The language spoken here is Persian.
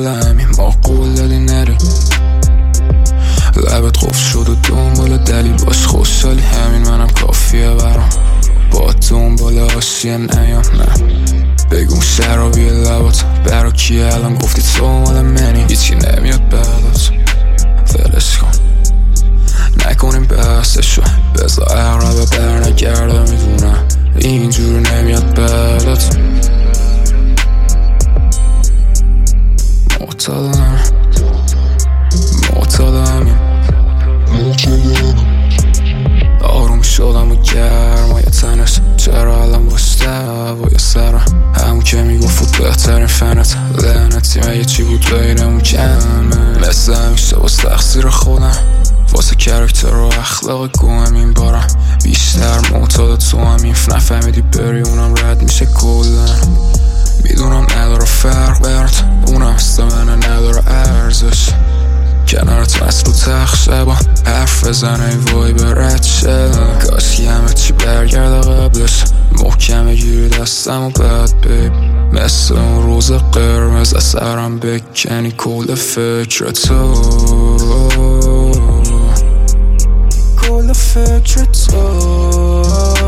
دنبال همین ما قول دادی نری، لبت خوف شد و دنبال دلیل باش خوشحالی همین منم کافیه برام، با دنبال آسیه نیام نه بگم شرابی لبات برا کیه الان گفتی تو مال منی هیچی نمیاد بعدت فلش کن نکنیم بحثشو بذار اقربه برنگرده میدونم اینجور نمیاد بعدت معتادم آروم شدم و گرمای تنش چرا الان باشته هوای سرم همون که میگفت بهترین فنت لعنتی مگه چی بود بینمون کمه مثل همیشه باز تقصیر خودم واسه کرکتر و اخلاق گوهم این بارم بیشتر معتاد تو همین نفهمیدی بری اونم رد میشه کلن میدونم نداره فرق برد اونم مثل منه نداره ارزش کنارت مست رو تخشه با حرف بزنه ای وای برد شه کاشکی همه چی برگرده قبلش محکمه گیری دستم و بد بیب مثل اون روز قرمز از سرم بکنی کل فکر تو کل فکر تو